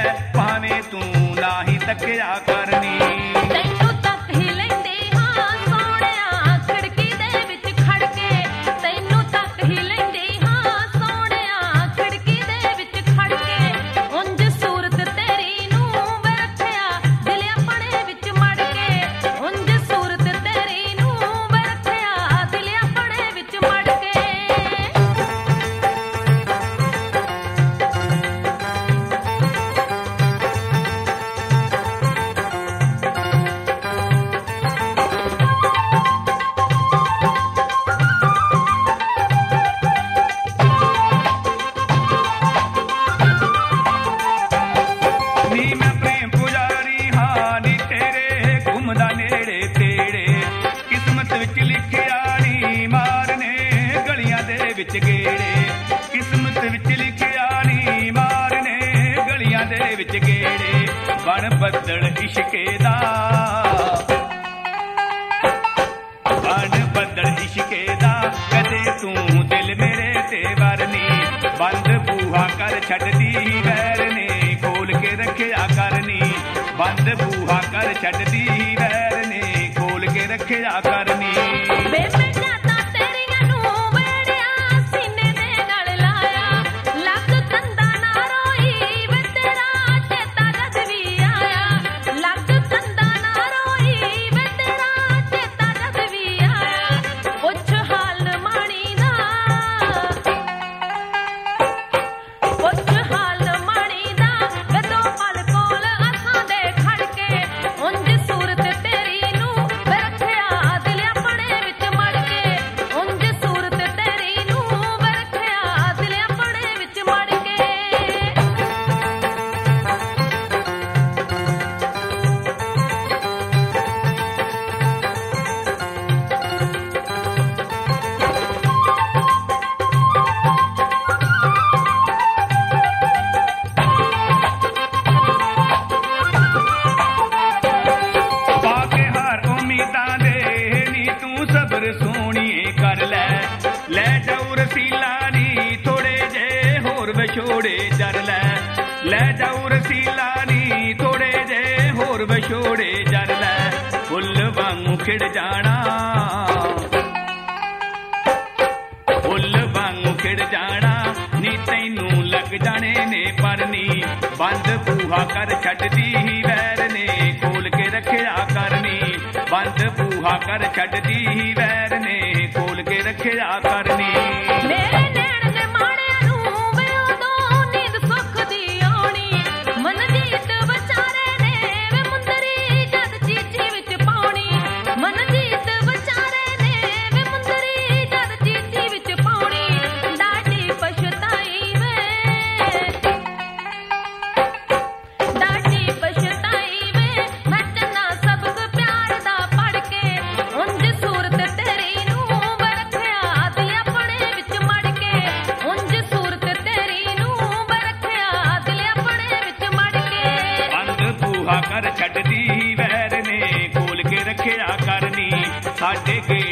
ਭਾਵੇਂ ਤੂੰ ਨਾ ਹੀ ਤੱਕਿਆ ਕਰਨੀ। ਤੈਨੂੰ ਤੱਕ ਹੀ ਲੈਂਦੀ ਹਾਂ ਸੋਹਣਿਆ ਖਿੜਕੀ ਦੇ ਵਿੱਚ ਖੜ ਕੇ, ਤੈਨੂੰ ਤੱਕ ਹੀ ਲੈਂਦੀ ਹਾਂ ਸੋਹਣਿਆ ਖਿੜਕੀ ਦੇ ਵਿੱਚ ਖੜ ਕੇ। ਉਂਝ ਸੂਰਤ ਤੇਰੀ ਨੂੰ ਵੇ ਰੱਖਿਆ ਦਿਲ ਆਪਣੇ ਵਿੱਚ ਮੜ ਕੇ, ਉਂਝ ਸੂਰਤ ਤੇਰੀ ਨੂੰ ਵੇ ਰੱਖਿਆ ਦਿਲ ਆਪਣੇ ਵਿੱਚ ਮੜ ਕੇ। ਨੀ ਮੈਂ ਪ੍ਰੇਮ ਪੁਜਾਰੀ ਹਾਂ ਨੀ ਤੇਰੇ ਘੁੰਮਦਾ ਨੇੜੇ ਤੇੜੇ, ਕਿਸਮਤ ਵਿੱਚ ਲਿਖਿਆ ਨੀ ਮਾਰਨੇ ਗਲੀਆਂ ਦੇ ਵਿੱਚ ਗੇੜੇ, ਕਿਸਮਤ ਵਿੱਚ ਲਿਖਿਆ ਨੀ ਮਾਰਨੇ ਗਲੀਆਂ ਦੇ ਵਿੱਚ ਗੇੜੇ। ਬਣ ਬੱਦਲ ਇਸ਼ਕੇ ਦਾ, ਬਣ ਬੱਦਲ ਇਸ਼ਕੇ ਦਾ, ਕਦੇ ਤੂੰ ਦਿਲ ਮੇਰੇ ਤੇ ਵਰਨੀ। ਬੰਦ ਬੂਹਾ ਕਰ ਛੱਡਦੀ ਵੈਰ ਨੇ ਖੋਲ ਕੇ ਰੱਖਿਆ ਕਰਨੀ, ਬੰਦ ਬੂਹਾ ਕਰ ਛੱਡਦੀ ਵੈਰ ਨੇ ਖੋਲ ਕੇ ਰੱਖਿਆ ਕਰਨੀ। ਵੇ ਮਿੰਟਾਂ ਤੇਰੀਆਂ ਨੂੰ ਵੇੜਿਆ ਸੀਨੇ ਦੇ ਨਾਲ ਲਾਇਆ, ਲੱਗ ਕੰਦਾ ਨਾ ਰੋਈ ਵੇ ਤੇਰਾ ਚੇਤਾ ਜਦ ਵੀ ਆਇਆ, ਲੱਗ ਕੰਦਾ ਨਾ ਰੋਈ ਵੇ ਤੇਰਾ ਚੇਤਾ ਜਦ ਵੀ ਆਇਆ। ਪੁੱਛ ਹਾਲ ਮਾਣੀ ਦਾ, ਪੁੱਛ ਹਾਲ ਮਾਣੀ ਦਾ ਵੇ ਦੋ ਪਲ ਕੋਲ ਅੱਖਾਂ ਦੇ ਖੜ ਕੇ, ਉਂਝ ਸੂਰਤ ਤੇਰੀ ਨੂੰ ਵੇ ਰੱਖਿਆ ਦਿਲ ਆਪਣੇ ਵਿੱਚ ਮੜ ਕੇ, ਉਂਝ ਸੂਰਤ ਤੇਰੀ ਨੂੰ ਵੇ ਰੱਖਿਆ ਦਿਲ ਆਪਣੇ ਵਿੱਚ ਮੜ ਕੇ। ਪਾ ਕੇ ਹਾਰ ਉਮੀਦਾਂ ਦੇ ਨੀ ਤੂੰ ਸਬਰ ਸੋਹਣੀਏ ਕਰ ਲੈ, ਲੈ ਜਾਊ ਰਸੀਲਾ ਨੀ ਥੋੜੇ ਜੇ ਹੋਰ ਵਿਛੋੜੇ ਜਰ ਲੈ, ਲੈ ਜਾਊ ਰਸੀਲਾ ਨੀ ਥੋੜੇ ਜੇ ਹੋਰ ਵਿਛੋੜੇ ਜਰ ਲੈ। ਫੁੱਲ ਵਾਂਗੂ ਖਿੜ ਜਾਣਾ, ਫੁੱਲ ਵਾਂਗੂ ਖਿੜ ਜਾਣਾ ਨੀ ਤੈਨੂੰ ਲੱਗ ਜਾਣੇ ਨੇ ਪਰਨੀ। ਬੰਦ ਬੂਹਾ ਕਰ ਛੱਡਦੀ ਵੈਰ ਨੇ ਖੋਲ ਕੇ ਰੱਖਿਆ ਕਰਨੀ, ਬੰਦ ਬੂਹਾ ਕਰ ਛੱਡਦੀ ਵੈਰ ਨੇ ਖੋਲ ਕੇ ਰੱਖਿਆ ਕਰਨੀ। ਮੇਰੇ ਨੈਣ ਦੇ ਮਾਣਿਆਂ ਨੂੰ ਵੇ ਉਦੋਂ ਨੀਂਦ ਸੁੱਖ ਦੀ ਆਉਣੀ, ਮਨਜੀਤ ਵਿਚਾਰੇ ਨੇ ਵੇ ਮੁੰਦਰੀ ਜਦ ਚੀਚੀ ਵਿੱਚ ਪਾਉਣੀ, ਮਨਜੀਤ ਵਿਚਾਰੇ ਨੇ ਵੇ ਮੁੰਦਰੀ ਜਦ ਚੀਚੀ ਵਿੱਚ ਪਾਉਣੀ। ਡਾਢੀ ਪਛਤਾਈ ਵੇ, ਡਾਢੀ ਪਛਤਾਈ ਵੇ ਮੈਂ ਚੰਨਾ ਸਬਕ ਪਿਆਰ ਦਾ ਪੜ ਕੇ, ਉਂਝ ਸੂਰਤ ਤੇਰੀ ਨੂੰ ਵੇ ਰੱਖਿਆ ਦਿਲ ਆਪਣੇ ਵਿੱਚ ਮੜ ਕੇ, ਉਂਝ ਸੂਰਤ ਤੇਰੀ ਨੂੰ ਵੇ ਰੱਖਿਆ ਦਿਲ ਆਪਣੇ ਵਿੱਚ ਮੜ ਕੇ। ਬੰਦ ਬੂਹਾ ਕਰ ਛੱਡਦੀ ਵੈਰ ਨੇ ਖੋਲ ਕੇ ਰੱਖਿਆ ਕਰਨੀ, ਸਾਡੇ